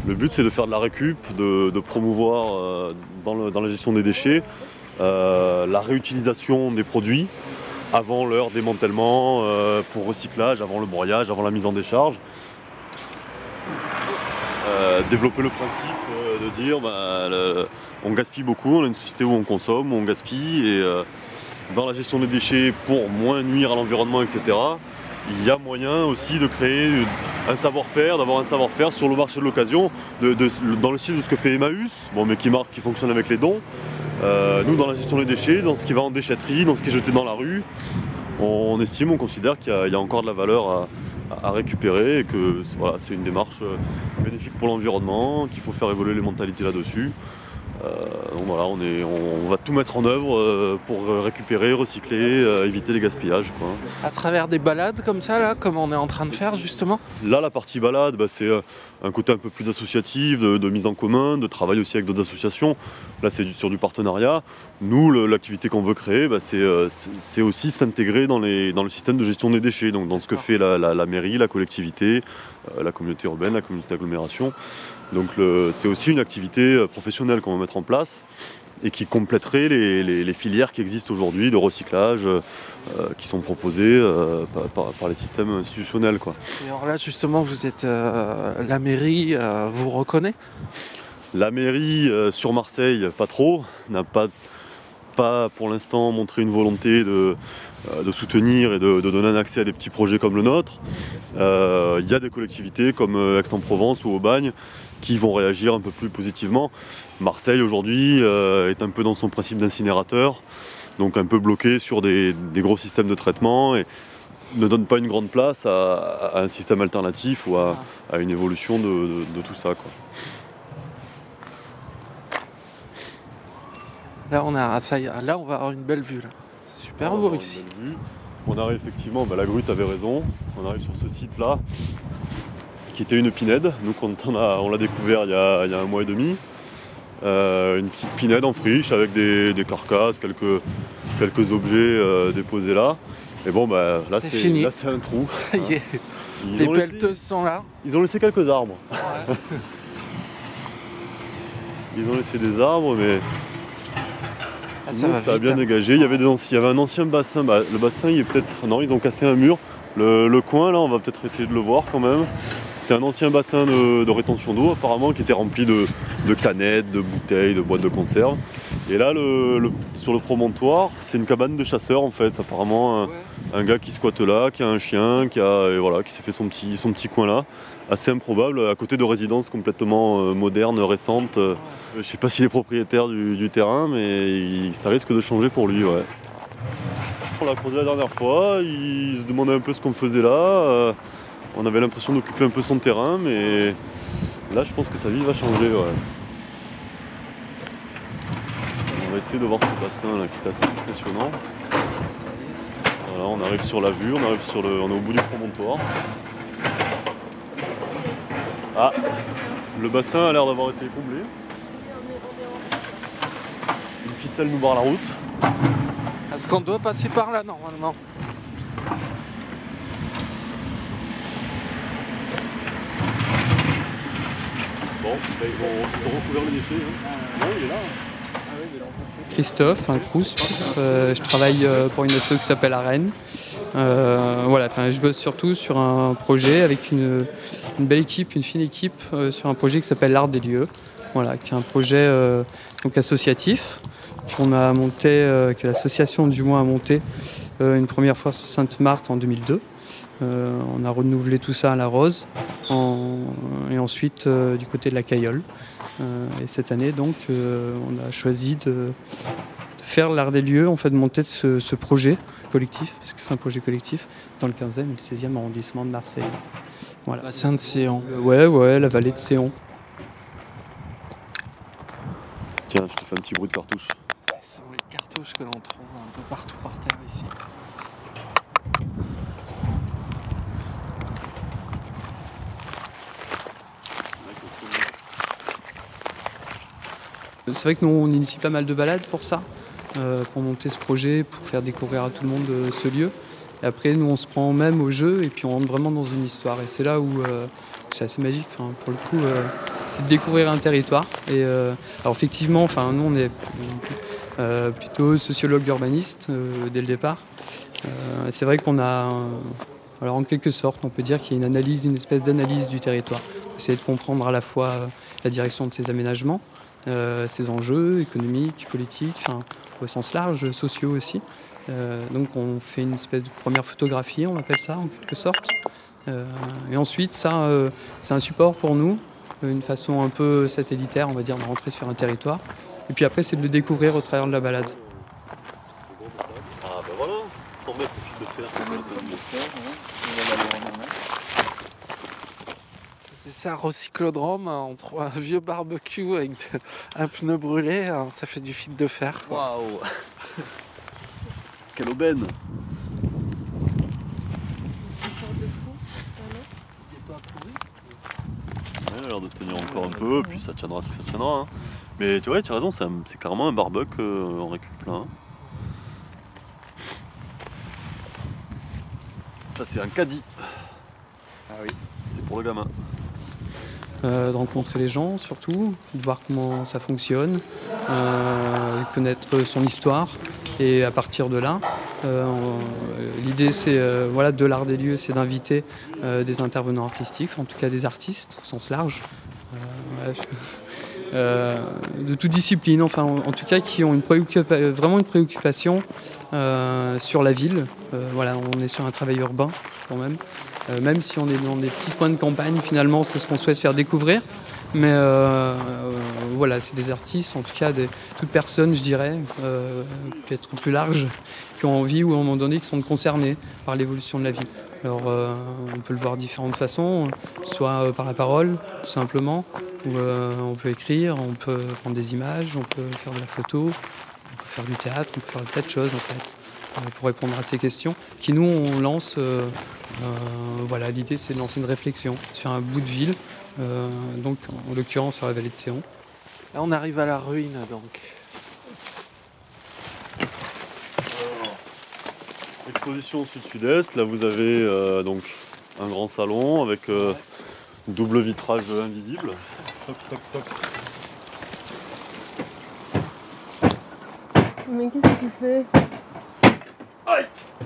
Le but, c'est de faire de la récup, de promouvoir dans la gestion des déchets la réutilisation des produits avant leur démantèlement pour recyclage, avant le broyage, avant la mise en décharge. Développer le principe de dire on gaspille beaucoup, on a une société où on consomme, où on gaspille, et dans la gestion des déchets, pour moins nuire à l'environnement, etc., il y a moyen aussi de créer un savoir-faire, d'avoir un savoir-faire sur le marché de l'occasion, dans le style de ce que fait Emmaüs, mais qui fonctionne avec les dons. Nous, dans la gestion des déchets, dans ce qui va en déchetterie, dans ce qui est jeté dans la rue, on considère qu'il y a encore de la valeur à récupérer, et que c'est une démarche bénéfique pour l'environnement, qu'il faut faire évoluer les mentalités là-dessus. Donc on va tout mettre en œuvre pour récupérer, recycler, éviter les gaspillages, quoi. À travers des balades comme ça, là, comme on est en train de faire justement. Là, la partie balade, c'est un côté un peu plus associatif, de mise en commun, de travail aussi avec d'autres associations. Là, c'est sur du partenariat. Nous, l'activité qu'on veut créer, c'est aussi s'intégrer dans le système de gestion des déchets, donc dans ce que fait la mairie, la collectivité, la communauté urbaine, la communauté d'agglomération. Donc c'est aussi une activité professionnelle qu'on va mettre en place et qui compléterait les filières qui existent aujourd'hui de recyclage qui sont proposées par les systèmes institutionnels, quoi. Et alors là, justement, vous êtes la mairie vous reconnaît ? La mairie sur Marseille, pas trop, n'a pas pour l'instant montré une volonté de soutenir et de donner un accès à des petits projets comme le nôtre. Il y a des collectivités comme Aix-en-Provence ou Aubagne qui vont réagir un peu plus positivement. Marseille aujourd'hui est un peu dans son principe d'incinérateur, donc un peu bloqué sur des gros systèmes de traitement, et ne donne pas une grande place à un système alternatif ou à une évolution de tout ça, quoi. Là, on va avoir une belle vue. Là. C'est super beau ici. On arrive effectivement, la grue, t'avais raison, on arrive sur ce site-là, qui était une pinède. Nous, on l'a découvert il y a un mois et demi. Une petite pinède en friche avec des carcasses, quelques objets déposés là. Et là, c'est fini. Là, c'est un trou. Ça y est. Les pelleteuses sont là. Ils ont laissé quelques arbres. Ouais. Ils ont laissé des arbres, mais ça a bien dégagé. Il y avait un ancien bassin. Le bassin, il est peut-être... Non, ils ont cassé un mur. Le coin, là, on va peut-être essayer de le voir quand même. C'était un ancien bassin de rétention d'eau, apparemment, qui était rempli de canettes, de bouteilles, de boîtes de conserve. Et là, sur le promontoire, c'est une cabane de chasseurs, en fait. Apparemment, un gars qui squatte là, qui a un chien, qui s'est fait son petit coin là. Assez improbable, à côté de résidences complètement modernes, récentes. Je ne sais pas s'il est propriétaire du terrain, mais ça risque de changer pour lui, ouais. On l'a creusé la dernière fois, il se demandait un peu ce qu'on faisait là. On avait l'impression d'occuper un peu son terrain, mais là, je pense que sa vie va changer, ouais. On va essayer de voir ce bassin là, qui est assez impressionnant. Voilà, on arrive sur la vue, on est au bout du promontoire. Ah, le bassin a l'air d'avoir été comblé. Une ficelle nous barre la route. Est-ce qu'on doit passer par là normalement ? Bon, ils ont recouvert les déchets. Non, il est là. Christophe, un Crous. Je travaille pour une asso qui s'appelle Arène. Je bosse surtout sur un projet avec une belle équipe, une fine équipe, sur un projet qui s'appelle l'Art des lieux. Voilà, qui est un projet associatif qu'on a monté, que l'association du moins a monté une première fois sur Sainte-Marthe en 2002. On a renouvelé tout ça à La Rose et ensuite du côté de la Cayolle. Et cette année, donc, on a choisi de faire l'Art des lieux, de monter ce projet collectif, parce que c'est un projet collectif, dans le 15e et le 16e arrondissement de Marseille. Voilà. Bassin de Séon. Ouais, la vallée de Séon. Tiens, je te fais un petit bruit de cartouche. Ce sont les cartouches que l'on trouve un peu partout par terre ici. C'est vrai que nous, on initie pas mal de balades pour ça, pour monter ce projet, pour faire découvrir à tout le monde ce lieu. Et après, nous, on se prend même au jeu et puis on rentre vraiment dans une histoire. Et c'est là où c'est assez magique. Pour le coup, c'est de découvrir un territoire. Et alors effectivement, enfin, nous on est plutôt sociologue urbaniste dès le départ. C'est vrai qu'on a, alors en quelque sorte, on peut dire qu'il y a une espèce d'analyse du territoire. Essayer de comprendre à la fois la direction de ses aménagements, ses enjeux économiques, politiques, enfin, au sens large, sociaux aussi. Donc on fait une espèce de première photographie, on appelle ça en quelque sorte. Et ensuite, ça, c'est un support pour nous, une façon un peu satellitaire, on va dire, de rentrer sur un territoire. Et puis après, c'est de le découvrir au travers de la balade. Ah ben voilà, 100 mètres de fil de fer. 100 mètres de fer, c'est ça, recyclodrome, on trouve un vieux barbecue avec un pneu brûlé, ça fait du fil de fer. Waouh. Quelle aubaine. Ouais, il a l'air de tenir encore un peu, puis ça tiendra ce que ça tiendra. Hein. Mais tu vois, tu as raison, c'est carrément un barbecue en récup là. Hein. Ça c'est un caddie. Ah oui, c'est pour le gamin. De rencontrer les gens surtout, de voir comment ça fonctionne, connaître son histoire. Et à partir de là, l'idée c'est voilà, de l'art des lieux, c'est d'inviter des intervenants artistiques, en tout cas des artistes au sens large, de toute discipline, enfin en tout cas qui ont vraiment une préoccupation sur la ville. Voilà, on est sur un travail urbain quand même. Même si on est dans des petits coins de campagne, finalement, c'est ce qu'on souhaite faire découvrir. Mais voilà, c'est des artistes, en tout cas toute personne, je dirais, peut-être plus large, qui ont envie ou à un moment donné qui sont concernés par l'évolution de la ville. Alors, on peut le voir de différentes façons, soit par la parole, tout simplement, ou on peut écrire, on peut prendre des images, on peut faire de la photo, on peut faire du théâtre, on peut faire des tas de choses, en fait, pour répondre à ces questions, qui nous, on lance... voilà, l'idée c'est de lancer une réflexion sur un bout de ville, donc en l'occurrence sur la vallée de Céon. Là on arrive à la ruine donc. Exposition sud-sud-est, là vous avez donc un grand salon avec double vitrage invisible. Toc, toc, toc. Mais qu'est-ce que tu fais? Aïe!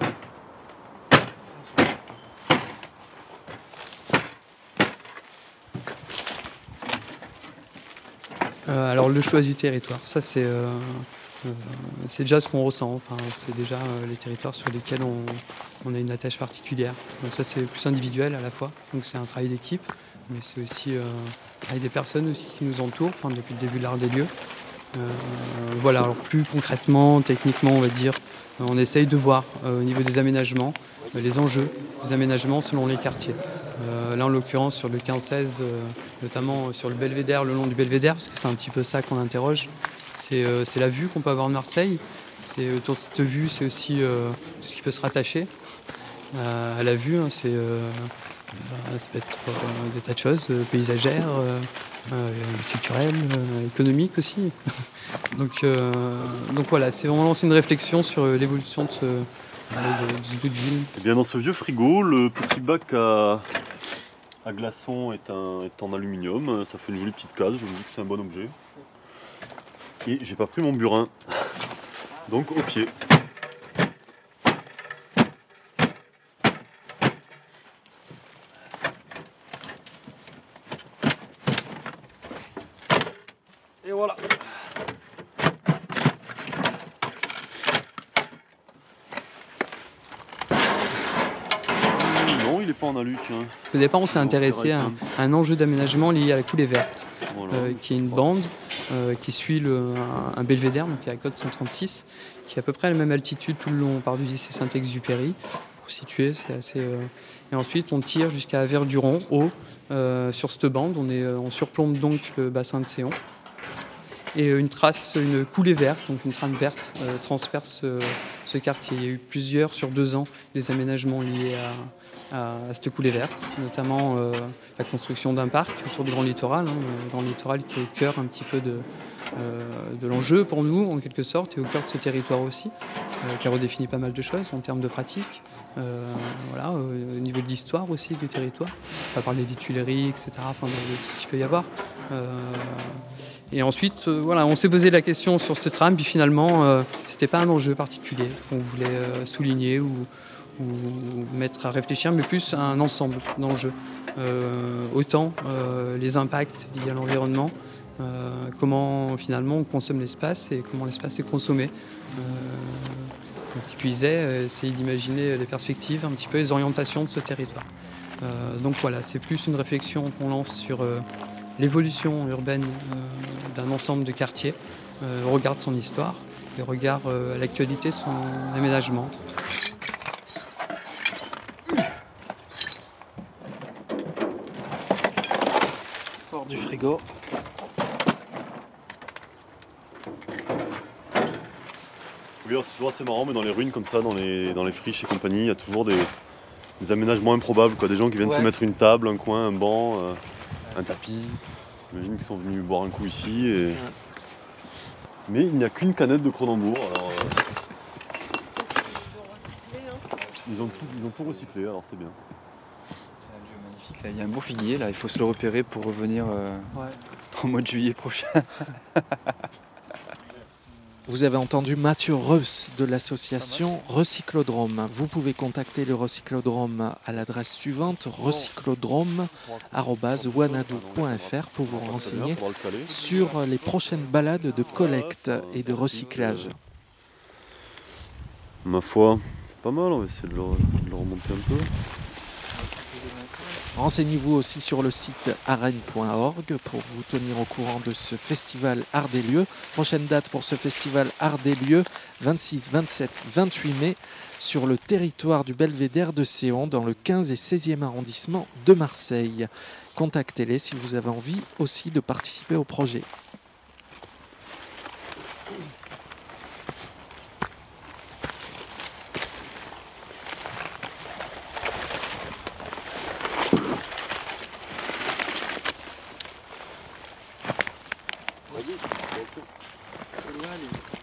Alors le choix du territoire, ça c'est déjà ce qu'on ressent, enfin, c'est déjà les territoires sur lesquels on a une attache particulière. Donc ça c'est plus individuel à la fois, donc c'est un travail d'équipe, mais c'est aussi un travail des personnes aussi qui nous entourent, enfin, depuis le début de l'art des lieux. Voilà, alors plus concrètement, techniquement on va dire, on essaye de voir au niveau des aménagements, les enjeux des aménagements selon les quartiers. Là en l'occurrence sur le 15-16, notamment sur le Belvédère, le long du Belvédère, parce que c'est un petit peu ça qu'on interroge, c'est la vue qu'on peut avoir de Marseille. C'est autour de cette vue, c'est aussi tout ce qui peut se rattacher à la vue, hein, ça peut être des tas de choses, paysagères, culturelles, économiques aussi. donc voilà, c'est vraiment lancer une réflexion sur l'évolution de ce bout de ville. Et bien dans ce vieux frigo, le petit bac à glaçons est en aluminium, ça fait une jolie petite case, je me dis que c'est un bon objet. Et j'ai pas pris mon burin, donc au pied. Et voilà. Non, il n'est pas en alu, tiens. Au départ, on s'est intéressé à un enjeu d'aménagement lié à la coulée verte, Voilà. qui est une bande qui suit un belvédère, donc à Côte 136, qui est à peu près à la même altitude tout le long par du lycée Saint-Exupéry. Pour situer, c'est assez. Et ensuite, on tire jusqu'à Verduron, haut, sur cette bande. On surplombe donc le bassin de Céon. Et une coulée verte, donc une trame verte, transperce ce quartier. Il y a eu plusieurs, sur 2 ans, des aménagements liés à cette coulée verte, notamment la construction d'un parc autour du Grand Littoral, Grand Littoral qui est au cœur un petit peu de l'enjeu pour nous, en quelque sorte, et au cœur de ce territoire aussi, qui a redéfini pas mal de choses en termes de pratique. Au niveau de l'histoire aussi du territoire. On va parler des Tuileries, etc., enfin, de tout ce qu'il peut y avoir. Et ensuite, on s'est posé la question sur cette trame, puis finalement, c'était pas un enjeu particulier qu'on voulait souligner ou mettre à réfléchir, mais plus un ensemble d'enjeux. Autant les impacts liés à l'environnement, comment finalement on consomme l'espace et comment l'espace est consommé. Qui plus est, essayer d'imaginer les perspectives, un petit peu les orientations de ce territoire. Donc voilà, c'est plus une réflexion qu'on lance sur l'évolution urbaine d'un ensemble de quartiers, au regard de son histoire et au regard à l'actualité de son aménagement. Hors du frigo. Oui, c'est toujours assez marrant, mais dans les ruines comme ça, dans les friches et compagnie, il y a toujours des aménagements improbables, quoi. Des gens qui viennent se mettre une table, un coin, un banc, un tapis. J'imagine qu'ils sont venus boire un coup ici. Mais il n'y a qu'une canette de Cronenbourg. Alors, ils ont tout recyclé, alors c'est bien. C'est un lieu magnifique. Là, il y a un beau figuier, là, il faut se le repérer pour revenir au mois de juillet prochain. Vous avez entendu Mathieu Reuss de l'association Recyclodrome. Vous pouvez contacter le Recyclodrome à l'adresse suivante, recyclodrome@wanadoo.fr pour vous renseigner sur les prochaines balades de collecte et de recyclage. Ma foi, c'est pas mal, on va essayer de le remonter un peu. Renseignez-vous aussi sur le site arène.org pour vous tenir au courant de ce festival Art des Lieux. Prochaine date pour ce festival Art des Lieux, 26, 27, 28 mai, sur le territoire du Belvédère de Séon, dans le 15 et 16e arrondissement de Marseille. Contactez-les si vous avez envie aussi de participer au projet. Vas-y,